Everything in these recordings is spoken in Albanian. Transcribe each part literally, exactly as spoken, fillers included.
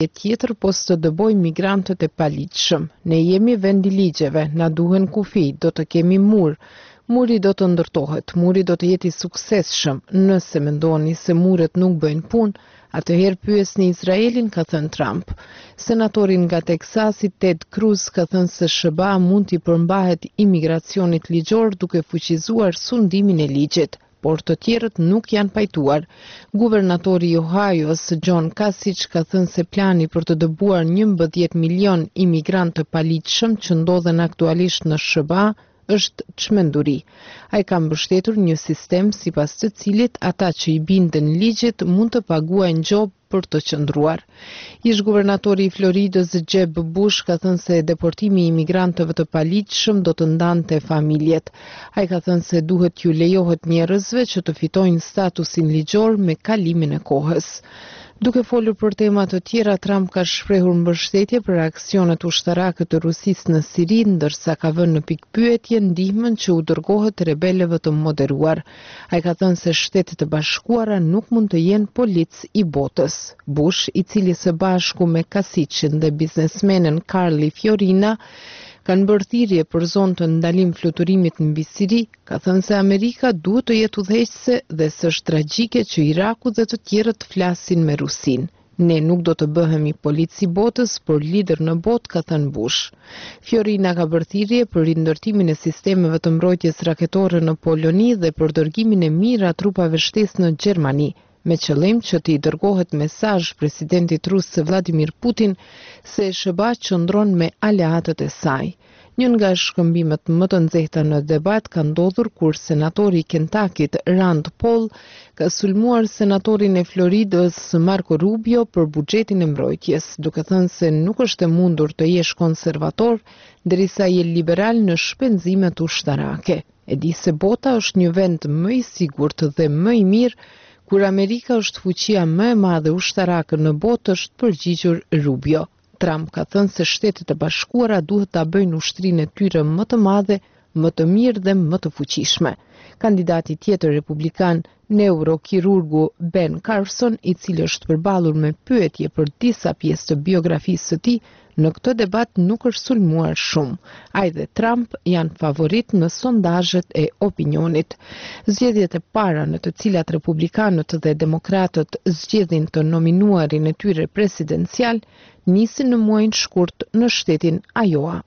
tjetër po së të dëboj migrantët e paligjshëm. Ne jemi vend i ligjeve, na duhen kufi, do të kemi mur. Muri do të ndërtohet, muri do të jeti suksesshëm. Nëse mendoni se muret nuk bëjnë punë, atëherë pyesni Izraelin, ka thënë Trump. Senatorin nga Teksasi Ted Cruz ka thënë se S B A mund t'i përmbahet imigracionit ligjor duke fuqizuar sundimin e ligjit, por të tjerët nuk janë pajtuar. Guvernatori i Ohio's John Kasich ka thënë se plani për të dëbuar njëmbëdhjetë milion imigrantë të paligjshëm që ndodhen aktualisht në S B A është çmenduri. Ai ka mbështetur një sistem sipas të cilit ata që i binden ligjit mund të paguajnë gjobë për të qëndruar. Ish guvernatori i Floridës Jeb Bush ka thënë se deportimi i imigrantëve të paligjshëm do të ndante familjet. Ai ka thënë se duhet t'ju lejohet njerëzve që të fitojnë statusin ligjor me kalimin e kohës. Duke folur për tema të tjera, Trump ka shprehur mbështetje për aksionet ushtarake të Rusisë në Siri, ndërsa ka vënë në pikpyetje ndihmën që u dërgohet rebelëve të moderuar. Ai ka thënë se Shtetet e Bashkuara nuk mund të jenë polic i botës. Bush, i cili së bashku me Kasichin dhe biznesmenen Carly Fiorina kanë bërë thirrje për zonë të ndalim fluturimit mbi Siri, ka thënë se Amerika duhet të jetë udhëheqëse dhe se është tragjike që Iraku dhe të tjerët flasin me Rusin. Ne nuk do të bëhemi polici i botës, por lider në botë, ka thënë Bush. Fiorina ka bërë thirrje për rindërtimin e sistemeve të mbrojtjes raketore në Poloni dhe për dërgimin e mirë a trupave shtesë në Gjermani, me qëllim që t'i dërgohet mesazh presidentit rus Vladimir Putin se S B A qëndron me aleatët e saj. Një nga shkëmbimet më të nxehta në debat ka ndodhur kur senatori i Kentakit Rand Paul ka sulmuar senatorin e Floridës Marco Rubio për buxhetin e mbrojtjes, duke thënë se nuk është e mundur të jesh konservator derisa je liberal në shpenzimet ushtarake. E di se bota është një vend më i sigurt dhe më i mirë kur Amerika është fuqia më e madhe ushtarake në botë, është përgjigjur Rubio. Trump ka thënë se Shtetet e Bashkuara duhet ta bëjnë ushtrinë e tyre më të madhe, më të mirë dhe më të fuqishme. Kandidati tjetër republikan, neurokirurgu Ben Carson, i cili është përballur me pyetje për disa pjesë të biografisë së tij, në këtë debat nuk është sulmuar shumë. Ai dhe Trump janë favorit në sondazhet e opinionit. Zgjedhjet e para në të cilat republikanët dhe demokratët zgjedhin të nominuarin e tyre presidencial nisin në muajin shkurt në shtetin Iowa.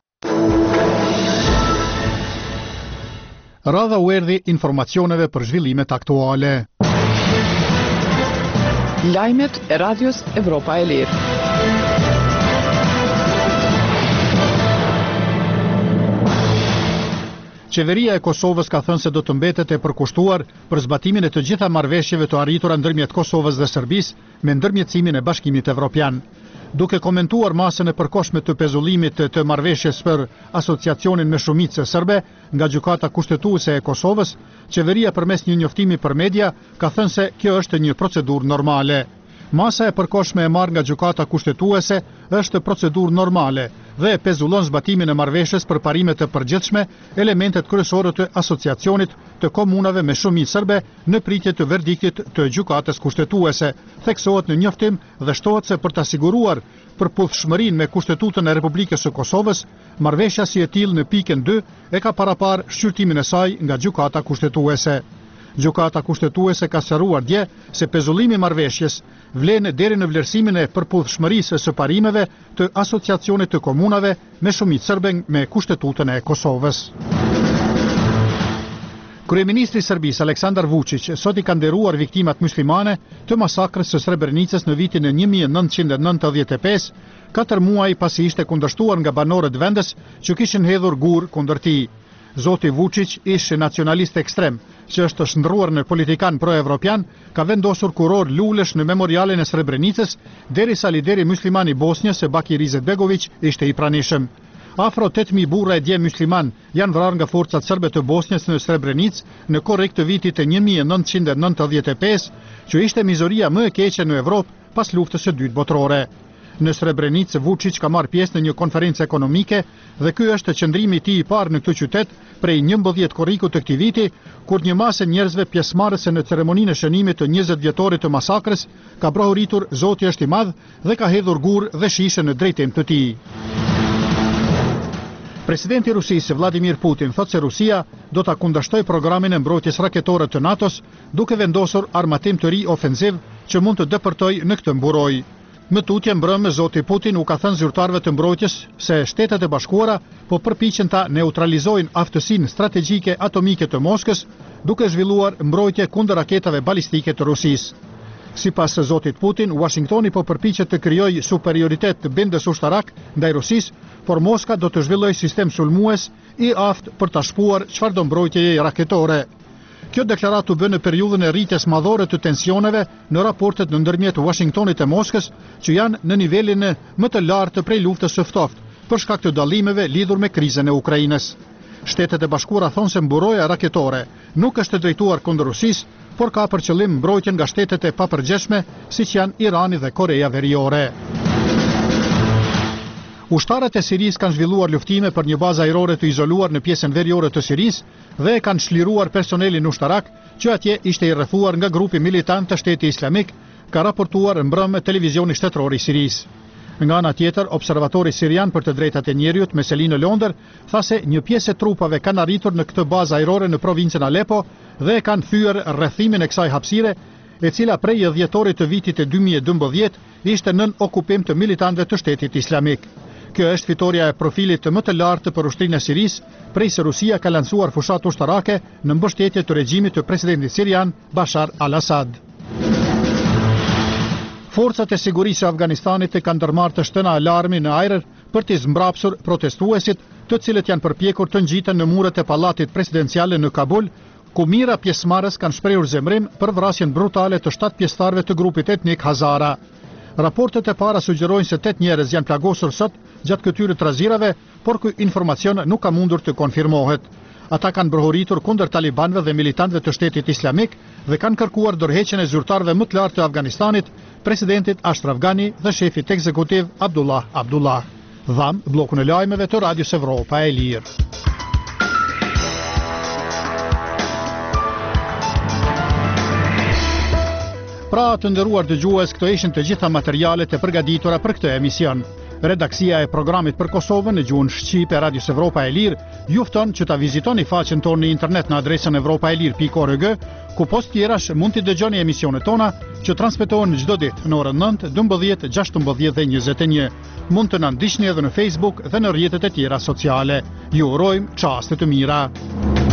Radha u erdhi informacioneve për zhvillimet aktuale. Lajmet e Radios Evropa e Lirë. Qeveria e Kosovës ka thënë se do të mbetet e përkushtuar për zbatimin e të gjitha marrëveshjeve të arritura ndërmjet Kosovës dhe Serbisë me ndërmjetësimin e Bashkimit Evropian. Duke komentuar masën e përkohshme të pezullimit të marrëveshjes për asociacionin me shumicë serbe nga Gjykata Kushtetuese e Kosovës, qeveria përmes një njoftimi për media ka thënë se kjo është një procedurë normale. Masa e përkohshme e marrë nga Gjykata Kushtetuese është procedurë normale dhe e pezullon zbatimin e marrëveshjes për parimet të përgjithshme, elementet kryesore të asociacionit të komunave me shumicë serbe në pritje të verdiktit të Gjykatës Kushtetuese, theksohet në njoftim dhe shtohet se për të siguruar përputhshmërinë me Kushtetutën e Republikës së Kosovës, marrëveshja si e tillë në pikën dy e ka parapar shqyrtimin e saj nga Gjykata Kushtetuese. Gjykata Kushtetuese ka sqaruar dje se pezullimi i marrëveshjes vlen deri në vlerësimin e përputhshmërisë së parimeve të asociacionit të komunave me shumicë serbe me Kushtetutën e Kosovës. Kryeministri i Serbisë Aleksandar Vučić sot i ka nderuar viktimat muslimane të masakrës së Srebrenicës në vitin e një mijë e nëntëqind e nëntëdhjetë e pesë, katër muaj pasi ishte kundërshtuar nga banorët vendes që kishin hedhur gur kundër tij. Zoti Vučić, ish nacionalist ekstrem, që është shndruar në politikan pro-evropian, ka vendosur kuror lulesh në memorialin e Srebrenicës, derisa lideri musliman i Bosnjës Bakir Izetbegović ishte i pranishëm. Afro tetë mijë burra e dje musliman janë vrarë nga forcat serbe të Bosnjës në Srebrenicë në korrik të vitit e një mijë e nëntëqind e nëntëdhjetë e pesë, që ishte mizoria më e keqe në Evropë pas luftës së dytë botërore. Në Srebrenicë, Vučić ka marrë pjesë në një konferencë ekonomike dhe ky është qëndrimi i tij i parë në këtë qytet prej njëmbëdhjetë korrikut të këtij viti, kur një masë njerëzve pjesëmarrëse në ceremoninë e shënimit të njëzet vjetorit të masakrës ka brohuritur Zoti është i madh dhe ka hedhur gur dhe shishe në drejtim të tij. Presidenti i Rusisë Vladimir Putin thotë se Rusia do ta kundërshtojë programin e mbrojtjes raketore të NATO-s, duke vendosur armatim të ri ofensiv që mund të depërtojë në këtë mburoj. Më tutje mbrëmë Zoti Putin u ka thënë zyrtarëve të mbrojtjes se Shtetet e Bashkuara po përpiqen ta neutralizojnë aftësinë strategjike atomike të Moskës, duke zhvilluar mbrojtje kundër raketave balistike të Rusisë. Sipas Zotit Putin, Washingtoni po përpiqet të krijojë superioritet të bindës ushtarak ndaj Rusisë, por Moska do të zhvillojë sistem sulmues i aftë për ta shpuar çfarëdo mbrojtjeje raketore. Kjo deklaratë u bë në periudhën e rritjes madhore të tensioneve në raportet në ndërmjet Washingtonit e Moskës, që janë në nivelin më të lartë prej luftës së ftohtë për shkak të dallimeve lidhur me krizën e Ukrainës. Shtetet e Bashkuara thonë se mburoja raketore nuk është drejtuar kundër Rusisë, por ka për qëllim mbrojtjen nga shtetet e papërgjeshme, siç janë Irani dhe Koreja Veriore. Ushtarët e Sirisë kanë zhvilluar luftime për një bazë ajrore të izoluar në pjesën veriore të Sirisë dhe kanë çliruar personelin ushtarak që atje ishte i rrethuar nga grupi militant të Shtetit Islamik, ka raportuar mbrëmë televizioni shtetëror i Sirisë. Nga ana tjetër, observatori sirian për të drejtat e njerëzit Meselino Londer tha se një pjesë e trupave kanë arritur në këtë bazë ajrore në provincën Aleppo dhe kanë thyer rrethimin e kësaj hapësire, e cila prej dhjetorit të vitit e dy mijë e dymbëdhjetë ishte nën okupim të militantëve të Shtetit Islamik. Kjo është fitoria e profilit të më të lartë për ushtrinë e Sirisë, prej se Rusia ka lancuar fushat ushtarake në mbështetje të regjimit të presidentit sirian Bashar al-Assad. Forcat e sigurisë së Afganistanit e kanë ndërmarrë të shtëna alarmi në ajër për të zmbrapsur protestuesit, të cilët janë përpjekur të ngjiten në muret e pallatit presidencial në Kabul, ku mijëra pjesëmarrës kanë shprehur zemrim për vrasjen brutale të shtatë pjesëtarëve të grupit etnik Hazara. Raportet e para sugjerojnë se tetë njerëz janë plagosur sot gjatë këtyre trazirave, por ky informacion nuk ka mundur të konfirmohet. Ata kanë brohuritur kundër talibanëve dhe militantëve të Shtetit Islamik dhe kanë kërkuar dorëheqjen e zyrtarëve më të lartë të Afganistanit, presidentit Ashraf Ghani dhe shefit ekzekutiv Abdullah Abdullah. Dham, bllokun e lajmeve të Radios Evropa e Lirë. Pra të nderuar dëgjues, këto ishin të gjitha materialet e përgatitura për këtë emision. Redaksia e programit për Kosovën në gjuhën shqipe Radios Evropa e Lirë ju fton që ta vizitoni faqen tonë në internet në adresën evropaelir pikë org, ku post tjerash mund të dëgjoni emisionet tona që transmetohen çdo ditë në orën nëntë, dymbëdhjetë, gjashtëmbëdhjetë dhe njëzet e një. Mund të na ndiqni edhe në Facebook dhe në rrjetet e tjera sociale. Ju urojmë çaste të mira.